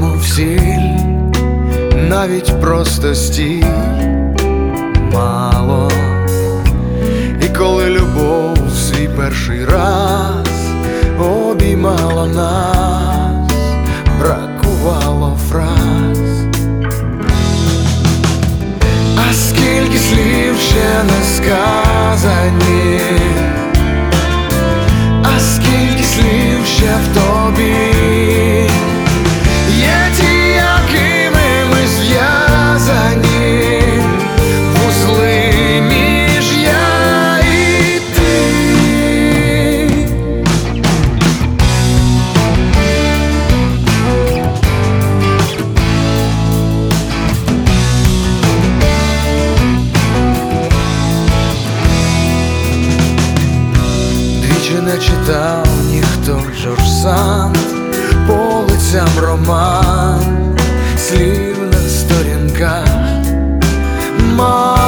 мов сіль, навіть просто стій мало. І коли любов свій перший раз обіймала нас, бракувало фраз. А скільки слів ще не сказані, а скільки слів ще в тобі. Є ті, якими ми зв'язані, вузли між я і ти. Двічі не читав ніхто Жорж Санд, полицям роман, слів на сторінках.